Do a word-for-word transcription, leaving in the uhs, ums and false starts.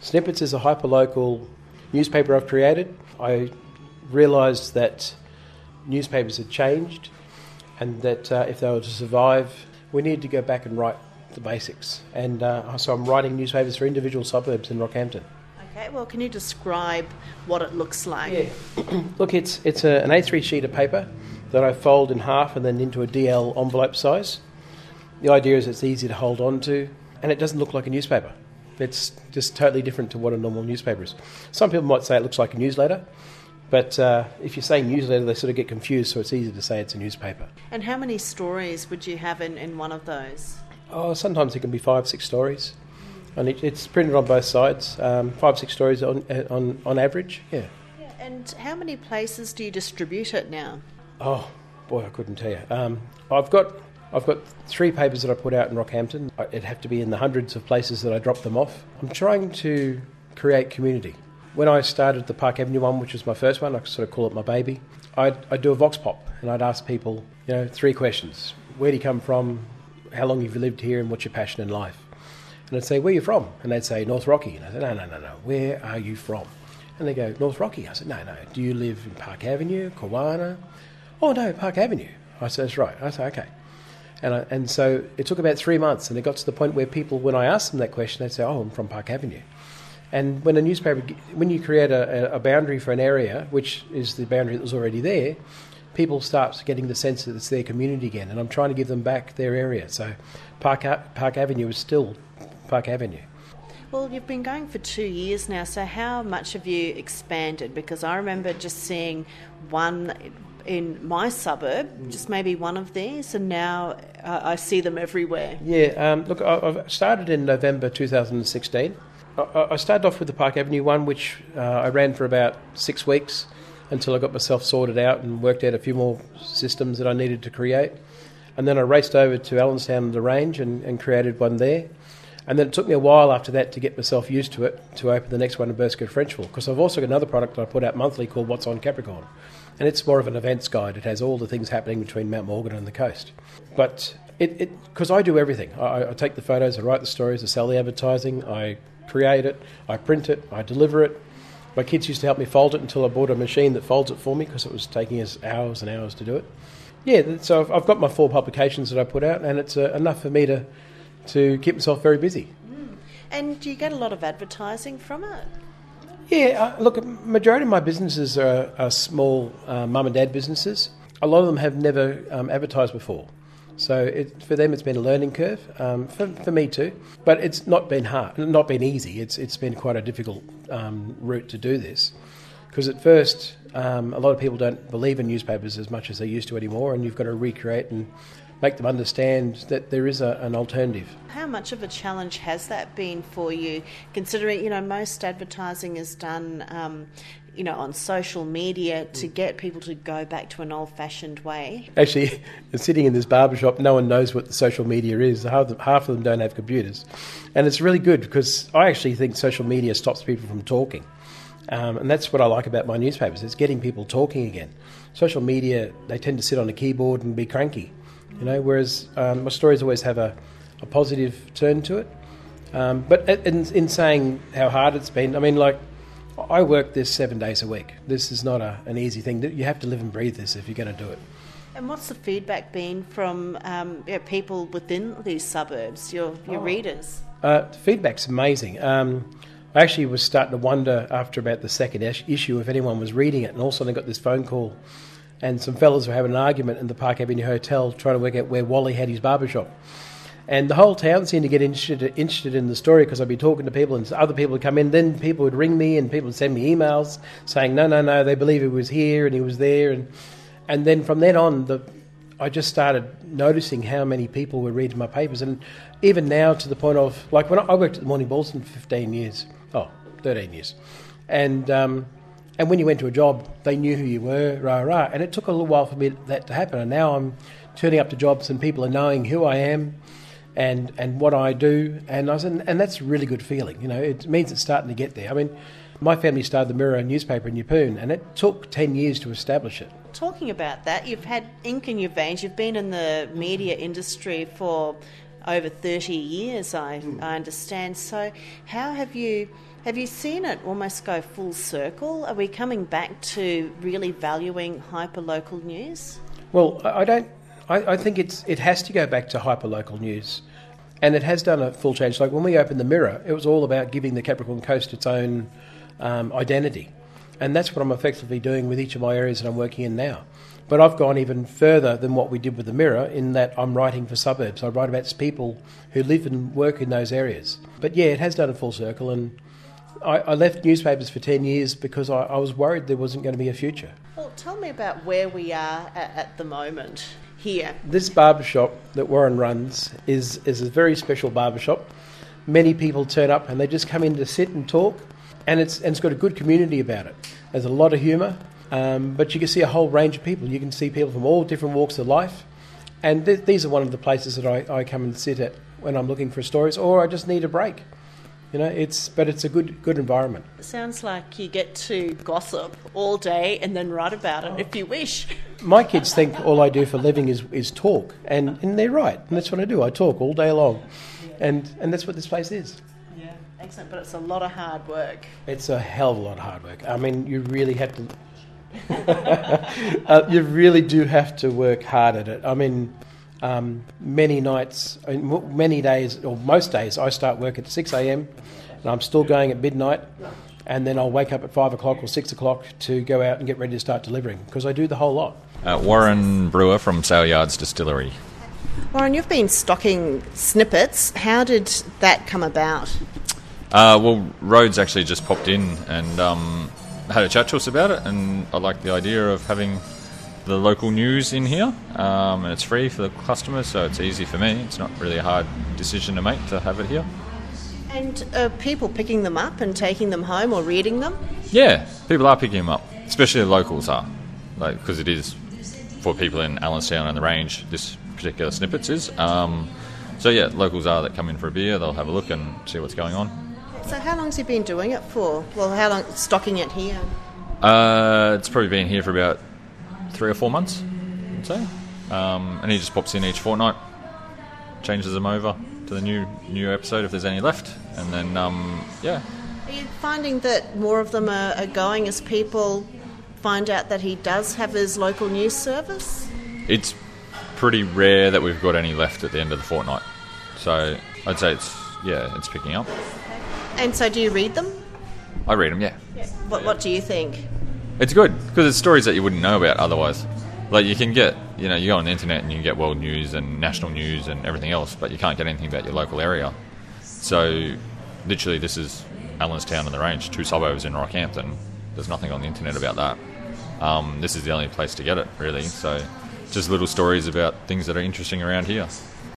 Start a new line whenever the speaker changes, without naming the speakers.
Snippets is a hyperlocal newspaper I've created. I realised that newspapers had changed and that uh, if they were to survive, we needed to go back and write the basics. And uh, so I'm writing newspapers for individual suburbs in Rockhampton.
Okay, well, can you describe what it looks like?
Yeah. Look, it's it's a, an A three sheet of paper that I fold in half and then into a D L envelope size. The idea is it's easy to hold on to, and it doesn't look like a newspaper. It's just totally different to what a normal newspaper is. Some people might say it looks like a newsletter, but uh, if you say newsletter, they sort of get confused, so it's easy to say it's a newspaper.
And how many stories would you have in, in one of those?
Oh, sometimes it can be five, six stories. And it, it's printed on both sides, um, five, six stories on, on, on average, yeah.
yeah. And how many places do you distribute it now?
Oh, boy, I couldn't tell you. Um, I've got I've got three papers that I put out in Rockhampton. It'd have to be in the hundreds of places that I drop them off. I'm trying to create community. When I started the Park Avenue one, which was my first one, I sort of call it my baby, I'd, I'd do a vox pop and I'd ask people, you know, three questions. Where do you come from? How long have you lived here? And what's your passion in life? And I'd say, where are you from? And they'd say, North Rocky. And I said, no, no, no, no, where are you from? And they go, North Rocky. I said, no, no, do you live in Park Avenue, Kawana? Oh, no, Park Avenue. I said, that's right. I said, okay. And I, and so it took about three months, and it got to the point where people, when I asked them that question, they'd say, oh, I'm from Park Avenue. And when a newspaper, when you create a, a boundary for an area, which is the boundary that was already there, people start getting the sense that it's their community again, and I'm trying to give them back their area. So Park, Park Avenue is still Park Avenue.
Well, you've been going for two years now, so how much have you expanded? Because I remember just seeing one in my suburb, mm. just maybe one of these, and now uh, I see them everywhere.
Yeah, um, look, I, I started in November two thousand sixteen. I, I started off with the Park Avenue one, which uh, I ran for about six weeks until I got myself sorted out and worked out a few more systems that I needed to create. And then I raced over to Allenstown and the Range and, and created one there. And then it took me a while after that to get myself used to it, to open the next one in Burscough Frenchville, because I've also got another product that I put out monthly called What's on Capricorn. And it's more of an events guide. It has all the things happening between Mount Morgan and the coast. But it, because I do everything. I, I take the photos, I write the stories, I sell the advertising, I create it, I print it, I deliver it. My kids used to help me fold it until I bought a machine that folds it for me, because it was taking us hours and hours to do it. Yeah, so I've, I've got my four publications that I put out, and it's uh, enough for me to... to keep myself very busy.
Mm. And do you get a lot of advertising from it?
Yeah, uh, look, a majority of my businesses are, are small uh, mum and dad businesses. A lot of them have never um, advertised before. So it, for them it's been a learning curve, um, for, for me too. But it's not been hard, not been easy. It's It's been quite a difficult um, route to do this. Because at first, um, a lot of people don't believe in newspapers as much as they used to anymore, and you've got to recreate and make them understand that there is a, an alternative.
How much of a challenge has that been for you, considering, you know, most advertising is done, um, you know, on social media to get people to go back to an old-fashioned way?
Actually, sitting in this barbershop, no one knows what the social media is. Half of, half of them don't have computers. And it's really good because I actually think social media stops people from talking. Um, and that's what I like about my newspapers. It's getting people talking again. Social media, they tend to sit on a keyboard and be cranky. You know, whereas um, my stories always have a, a positive turn to it. Um, but in, in saying how hard it's been, I mean, like, I work this seven days a week. This is not a, an easy thing. You have to live and breathe this if you're going to do it.
And what's the feedback been from um, you know, people within these suburbs, your, your oh. readers?
Uh, the feedback's amazing. Um, I actually was starting to wonder after about the second issue if anyone was reading it, and all of a sudden I got this phone call. And some fellas were having an argument in the Park Avenue Hotel trying to work out where Wally had his barbershop. And the whole town seemed to get interested, interested in the story because I'd be talking to people and other people would come in. Then people would ring me and people would send me emails saying, no, no, no, they believe he was here and he was there. And and then from then on, the, I just started noticing how many people were reading my papers. And even now to the point of, like when I, I worked at the Morning Bulletin for fifteen years, oh, thirteen years. And... Um, And when you went to a job, they knew who you were, rah, rah. And it took a little while for me that to happen. And now I'm turning up to jobs and people are knowing who I am and and what I do. And I said, and that's a really good feeling. You know, it means it's starting to get there. I mean, my family started the Mirror newspaper in Yeppoon, and it took ten years to establish it.
Talking about that, you've had ink in your veins. You've been in the media industry for over thirty years, I, mm. I understand. So how have you Have you seen it almost go full circle? Are we coming back to really valuing hyper-local news?
Well, I I don't. I, I think it's it has to go back to hyper-local news, and it has done a full change. Like when we opened the Mirror, it was all about giving the Capricorn Coast its own um, identity, and that's what I'm effectively doing with each of my areas that I'm working in now. But I've gone even further than what we did with the Mirror in that I'm writing for suburbs. I write about people who live and work in those areas. But yeah, it has done a full circle, and I, I left newspapers for ten years because I, I was worried there wasn't going to be a future.
Well, tell me about where we are at, at the moment here.
This barbershop that Warren runs is, is a very special barbershop. Many people turn up and they just come in to sit and talk, and it's, and it's got a good community about it. There's a lot of humour. Um, but you can see a whole range of people. You can see people from all different walks of life. And th- these are one of the places that I, I come and sit at when I'm looking for stories, or I just need a break. You know, it's but it's a good good environment.
It sounds like you get to gossip all day and then write about it if you wish.
My kids think all I do for a living is, is talk, and, and they're right. And that's what I do. I talk all day long. And, and that's what this place is.
Yeah, excellent. But it's a lot of hard work.
It's a hell of a lot of hard work. I mean, you really have to... uh, you really do have to work hard at it. I mean, um, many nights, many days, or most days, I start work at six a.m. and I'm still going at midnight, and then I'll wake up at five o'clock or six o'clock to go out and get ready to start delivering, because I do the whole lot.
Uh, Warren Brewer from Sale Yards Distillery.
Warren, you've been stocking snippets. How did that come about?
Uh, well, Rhodes actually just popped in and... Um, had a chat to us about it, and I like the idea of having the local news in here, um, and it's free for the customers, so it's easy for me. It's not really a hard decision to make to have it here.
And are people picking them up and taking them home or reading them?
Yeah, people are picking them up, especially the locals are, like because it is for people in Allenstown and the range, this particular snippets is. Um, so yeah, locals are that come in for a beer, they'll have a look and see what's going on.
So how long has he been doing it for? Well, how long stocking it here?
Uh, it's probably been here for about three or four months, I'd say. Um, and he just pops in each fortnight, changes them over to the new new episode if there's any left, and then um, yeah.
Are you finding that more of them are, are going as people find out that he does have his local news service?
It's pretty rare that we've got any left at the end of the fortnight, so I'd say it's yeah, it's picking up.
And so do you read them?
I read them, yeah.
yeah. What, what do you think?
It's good, because it's stories that you wouldn't know about otherwise. Like, you can get, you know, you go on the internet and you can get world news and national news and everything else, but you can't get anything about your local area. So, literally, this is Allenstown and the Range, two suburbs in Rockhampton. There's nothing on the internet about that. Um, this is the only place to get it, really. So, just little stories about things that are interesting around here.